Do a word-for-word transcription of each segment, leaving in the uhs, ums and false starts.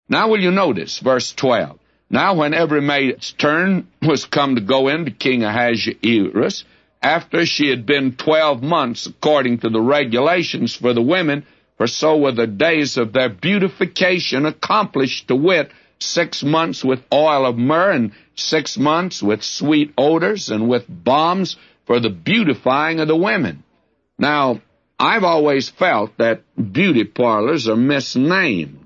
Now will you notice, verse twelve. Now when every maid's turn was come to go in to King Ahasuerus, after she had been twelve months according to the regulations for the women, for so were the days of their beautification accomplished, to wit, six months with oil of myrrh, and six months with sweet odors, and with balms for the beautifying of the women. Now, I've always felt that beauty parlors are misnamed.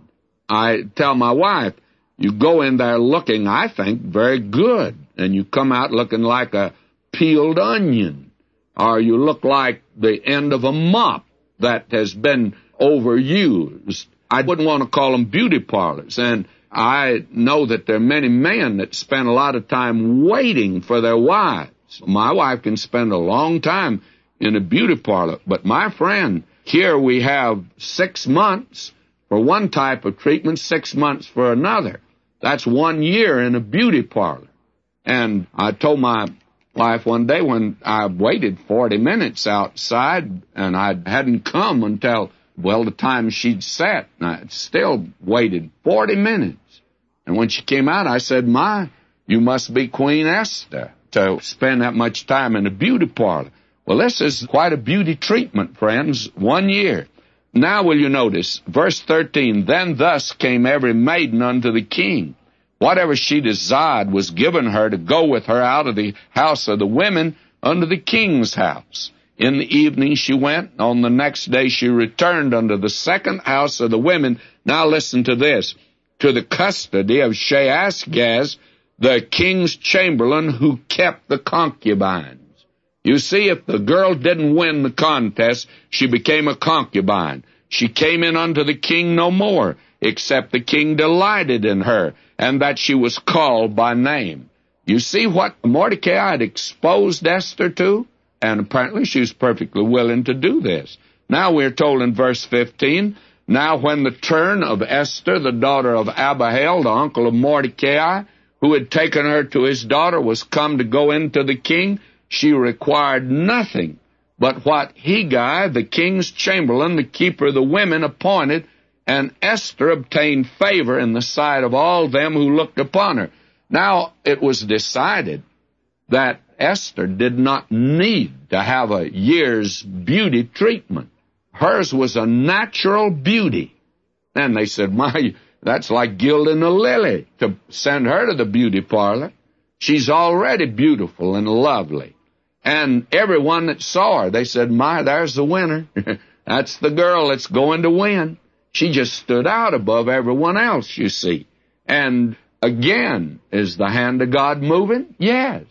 I tell my wife, you go in there looking, I think, very good, and you come out looking like a peeled onion, or you look like the end of a mop that has been overused. I wouldn't want to call them beauty parlors, and I know that there are many men that spend a lot of time waiting for their wives. My wife can spend a long time in a beauty parlor, but my friend, here we have six months for one type of treatment, six months for another. That's one year in a beauty parlor. And I told my wife one day when I waited forty minutes outside, and I hadn't come until, well, the time she'd set, and I still waited forty minutes. And when she came out, I said, "My, you must be Queen Esther to spend that much time in a beauty parlor." Well, this is quite a beauty treatment, friends, one year. Now will you notice, verse thirteen, Then thus came every maiden unto the king. Whatever she desired was given her to go with her out of the house of the women unto the king's house. In the evening she went. On the next day she returned unto the second house of the women. Now listen to this. To the custody of Shaashgaz, the king's chamberlain, who kept the concubines. You see, if the girl didn't win the contest, she became a concubine. She came in unto the king no more, except the king delighted in her, and that she was called by name. You see what Mordecai had exposed Esther to? And apparently she was perfectly willing to do this. Now we're told in verse fifteen, Now when the turn of Esther, the daughter of Abihail, the uncle of Mordecai, who had taken her to his daughter, was come to go into the king, she required nothing but what Hegai, the king's chamberlain, the keeper of the women, appointed, and Esther obtained favor in the sight of all them who looked upon her. Now it was decided that Esther did not need to have a year's beauty treatment. Hers was a natural beauty. And they said, my, that's like gilding a lily to send her to the beauty parlor. She's already beautiful and lovely. And everyone that saw her, they said, my, there's the winner. That's the girl that's going to win. She just stood out above everyone else, you see. And again, is the hand of God moving? Yes.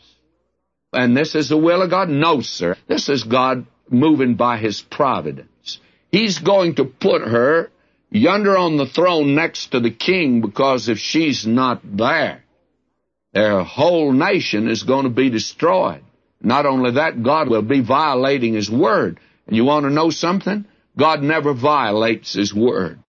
And this is the will of God? No, sir. This is God moving by his providence. He's going to put her yonder on the throne next to the king, because if she's not there, their whole nation is going to be destroyed. Not only that, God will be violating his word. And you want to know something? God never violates his word.